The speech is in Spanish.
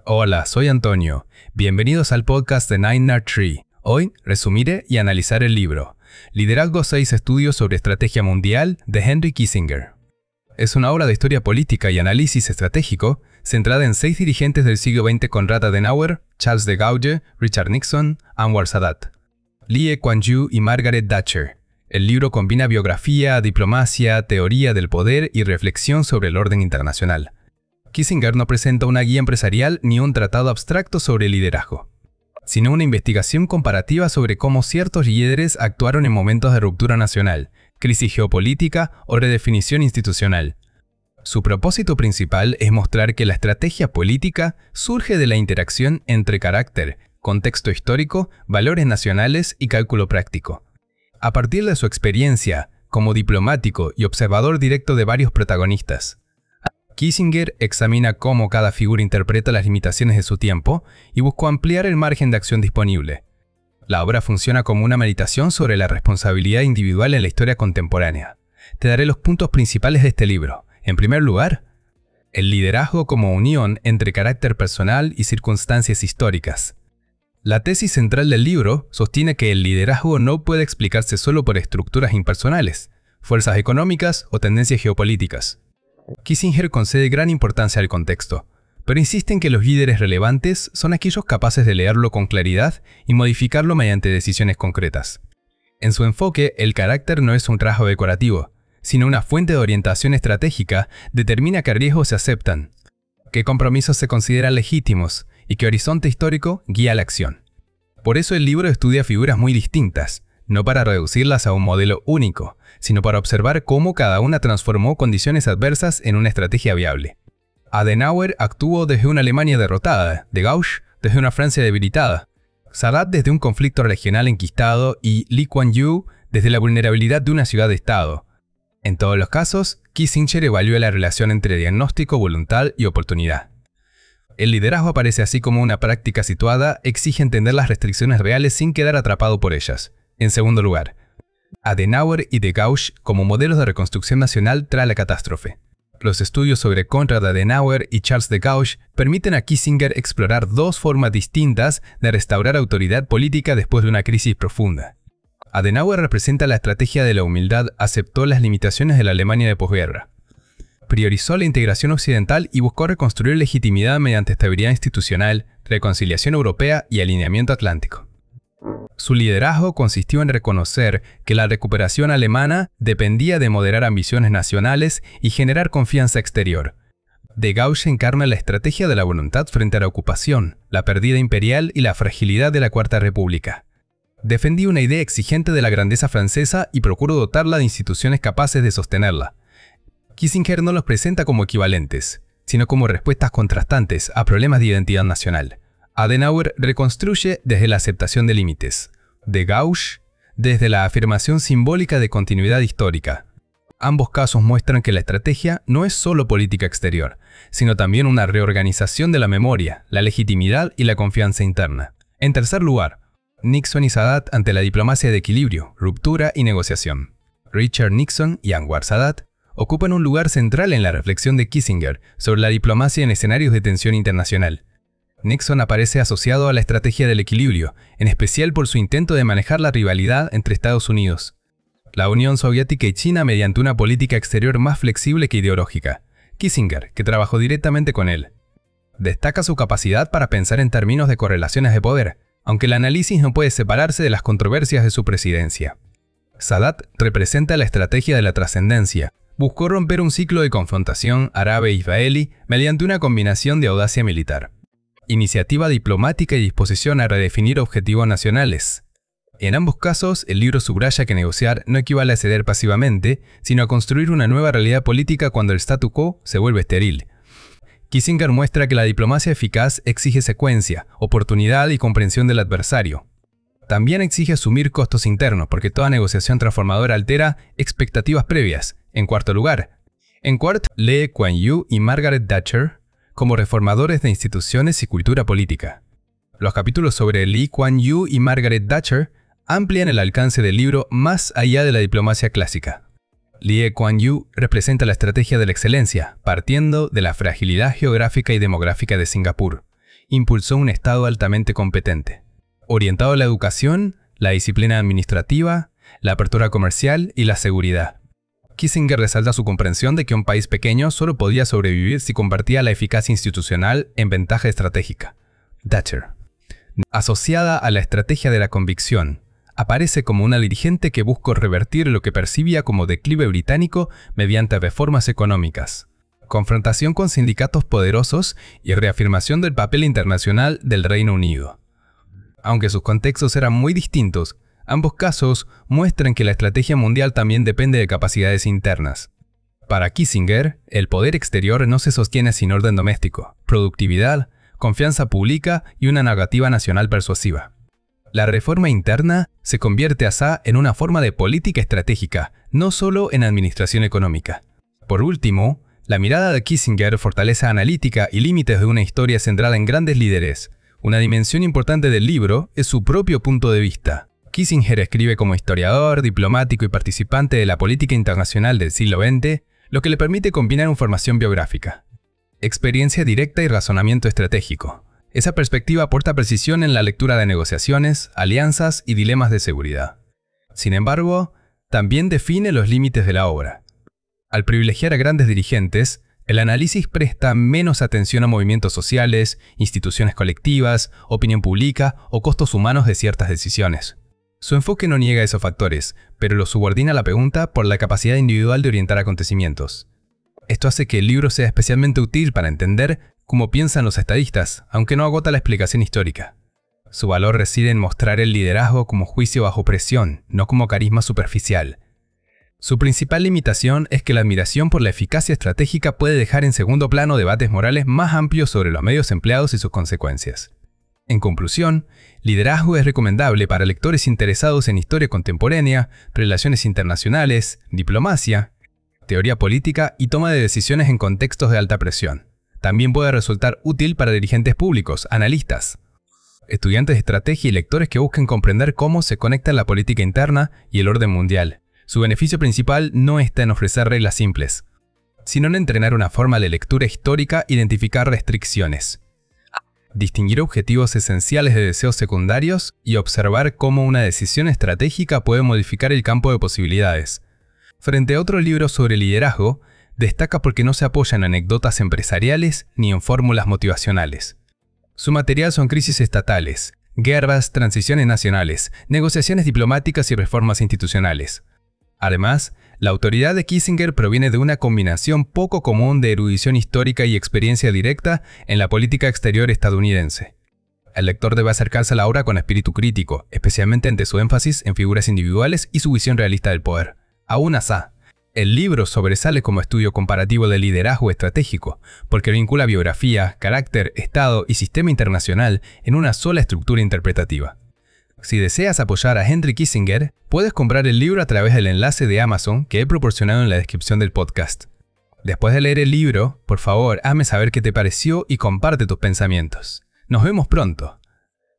Hola, soy Antonio. Bienvenidos al podcast de 9nerd3. Hoy resumiré y analizar el libro Liderazgo 6 estudios sobre estrategia mundial de Henry Kissinger. Es una obra de historia política y análisis estratégico centrada en 6 dirigentes del siglo XX: Konrad Adenauer, Charles de Gaulle, Richard Nixon, Anwar Sadat, Lee Kuan Yew y Margaret Thatcher. El libro combina biografía, diplomacia, teoría del poder y reflexión sobre el orden internacional. Kissinger no presenta una guía empresarial ni un tratado abstracto sobre liderazgo, sino una investigación comparativa sobre cómo ciertos líderes actuaron en momentos de ruptura nacional, crisis geopolítica o redefinición institucional. Su propósito principal es mostrar que la estrategia política surge de la interacción entre carácter, contexto histórico, valores nacionales y cálculo práctico. A partir de su experiencia como diplomático y observador directo de varios protagonistas, Kissinger examina cómo cada figura interpreta las limitaciones de su tiempo y buscó ampliar el margen de acción disponible. La obra funciona como una meditación sobre la responsabilidad individual en la historia contemporánea. Te daré los puntos principales de este libro. En primer lugar, el liderazgo como unión entre carácter personal y circunstancias históricas. La tesis central del libro sostiene que el liderazgo no puede explicarse solo por estructuras impersonales, fuerzas económicas o tendencias geopolíticas. Kissinger concede gran importancia al contexto, pero insiste en que los líderes relevantes son aquellos capaces de leerlo con claridad y modificarlo mediante decisiones concretas. En su enfoque, el carácter no es un rasgo decorativo, sino una fuente de orientación estratégica. Determina qué riesgos se aceptan, qué compromisos se consideran legítimos y qué horizonte histórico guía la acción. Por eso el libro estudia figuras muy distintas, no para reducirlas a un modelo único, sino para observar cómo cada una transformó condiciones adversas en una estrategia viable. Adenauer actuó desde una Alemania derrotada, de Gaulle desde una Francia debilitada, Sadat desde un conflicto regional enquistado y Lee Kuan Yew desde la vulnerabilidad de una ciudad-estado. En todos los casos, Kissinger evaluó la relación entre diagnóstico, voluntad y oportunidad. El liderazgo aparece así como una práctica situada, exige entender las restricciones reales sin quedar atrapado por ellas. En segundo lugar, Adenauer y de Gaulle como modelos de reconstrucción nacional tras la catástrofe. Los estudios sobre Konrad Adenauer y Charles de Gaulle permiten a Kissinger explorar dos formas distintas de restaurar autoridad política después de una crisis profunda. Adenauer representa la estrategia de la humildad, aceptó las limitaciones de la Alemania de posguerra. Priorizó la integración occidental y buscó reconstruir legitimidad mediante estabilidad institucional, reconciliación europea y alineamiento atlántico. Su liderazgo consistió en reconocer que la recuperación alemana dependía de moderar ambiciones nacionales y generar confianza exterior. De Gaulle encarna la estrategia de la voluntad frente a la ocupación, la pérdida imperial y la fragilidad de la Cuarta República. Defendía una idea exigente de la grandeza francesa y procuró dotarla de instituciones capaces de sostenerla. Kissinger no los presenta como equivalentes, sino como respuestas contrastantes a problemas de identidad nacional. Adenauer reconstruye desde la aceptación de límites, de Gaulle desde la afirmación simbólica de continuidad histórica. Ambos casos muestran que la estrategia no es solo política exterior, sino también una reorganización de la memoria, la legitimidad y la confianza interna. En tercer lugar, Nixon y Sadat ante la diplomacia de equilibrio, ruptura y negociación. Richard Nixon y Anwar Sadat ocupan un lugar central en la reflexión de Kissinger sobre la diplomacia en escenarios de tensión internacional. Nixon aparece asociado a la estrategia del equilibrio, en especial por su intento de manejar la rivalidad entre Estados Unidos, la Unión Soviética y China mediante una política exterior más flexible que ideológica. Kissinger, que trabajó directamente con él, destaca su capacidad para pensar en términos de correlaciones de poder, aunque el análisis no puede separarse de las controversias de su presidencia. Sadat representa la estrategia de la trascendencia. Buscó romper un ciclo de confrontación árabe-israelí mediante una combinación de audacia militar, iniciativa diplomática y disposición a redefinir objetivos nacionales. En ambos casos, el libro subraya que negociar no equivale a ceder pasivamente, sino a construir una nueva realidad política cuando el statu quo se vuelve estéril. Kissinger muestra que la diplomacia eficaz exige secuencia, oportunidad y comprensión del adversario. También exige asumir costos internos, porque toda negociación transformadora altera expectativas previas. En cuarto lugar, Lee Kuan Yew y Margaret Thatcher como reformadores de instituciones y cultura política. Los capítulos sobre Lee Kuan Yew y Margaret Thatcher amplían el alcance del libro más allá de la diplomacia clásica. Lee Kuan Yew representa la estrategia de la excelencia, partiendo de la fragilidad geográfica y demográfica de Singapur, impulsó un Estado altamente competente, orientado a la educación, la disciplina administrativa, la apertura comercial y la seguridad. Kissinger resalta su comprensión de que un país pequeño solo podía sobrevivir si convertía la eficacia institucional en ventaja estratégica. Thatcher, asociada a la estrategia de la convicción, aparece como una dirigente que buscó revertir lo que percibía como declive británico mediante reformas económicas, confrontación con sindicatos poderosos y reafirmación del papel internacional del Reino Unido. Aunque sus contextos eran muy distintos, ambos casos muestran que la estrategia mundial también depende de capacidades internas. Para Kissinger, el poder exterior no se sostiene sin orden doméstico, productividad, confianza pública y una narrativa nacional persuasiva. La reforma interna se convierte así en una forma de política estratégica, no solo en administración económica. Por último, la mirada de Kissinger, fortaleza analítica y límites de una historia centrada en grandes líderes. Una dimensión importante del libro es su propio punto de vista. Kissinger escribe como historiador, diplomático y participante de la política internacional del siglo XX, lo que le permite combinar información biográfica, experiencia directa y razonamiento estratégico. Esa perspectiva aporta precisión en la lectura de negociaciones, alianzas y dilemas de seguridad. Sin embargo, también define los límites de la obra. Al privilegiar a grandes dirigentes, el análisis presta menos atención a movimientos sociales, instituciones colectivas, opinión pública o costos humanos de ciertas decisiones. Su enfoque no niega esos factores, pero los subordina a la pregunta por la capacidad individual de orientar acontecimientos. Esto hace que el libro sea especialmente útil para entender cómo piensan los estadistas, aunque no agota la explicación histórica. Su valor reside en mostrar el liderazgo como juicio bajo presión, no como carisma superficial. Su principal limitación es que la admiración por la eficacia estratégica puede dejar en segundo plano debates morales más amplios sobre los medios empleados y sus consecuencias. En conclusión, liderazgo es recomendable para lectores interesados en historia contemporánea, relaciones internacionales, diplomacia, teoría política y toma de decisiones en contextos de alta presión. También puede resultar útil para dirigentes públicos, analistas, estudiantes de estrategia y lectores que busquen comprender cómo se conectan la política interna y el orden mundial. Su beneficio principal no está en ofrecer reglas simples, sino en entrenar una forma de lectura histórica e identificar restricciones, distinguir objetivos esenciales de deseos secundarios y observar cómo una decisión estratégica puede modificar el campo de posibilidades. Frente a otros libros sobre liderazgo, destaca porque no se apoya en anécdotas empresariales ni en fórmulas motivacionales. Su material son crisis estatales, guerras, transiciones nacionales, negociaciones diplomáticas y reformas institucionales. Además, la autoridad de Kissinger proviene de una combinación poco común de erudición histórica y experiencia directa en la política exterior estadounidense. El lector debe acercarse a la obra con espíritu crítico, especialmente ante su énfasis en figuras individuales y su visión realista del poder. Aún así, el libro sobresale como estudio comparativo del liderazgo estratégico, porque vincula biografía, carácter, estado y sistema internacional en una sola estructura interpretativa. Si deseas apoyar a Henry Kissinger, puedes comprar el libro a través del enlace de Amazon que he proporcionado en la descripción del podcast. Después de leer el libro, por favor, hazme saber qué te pareció y comparte tus pensamientos. Nos vemos pronto.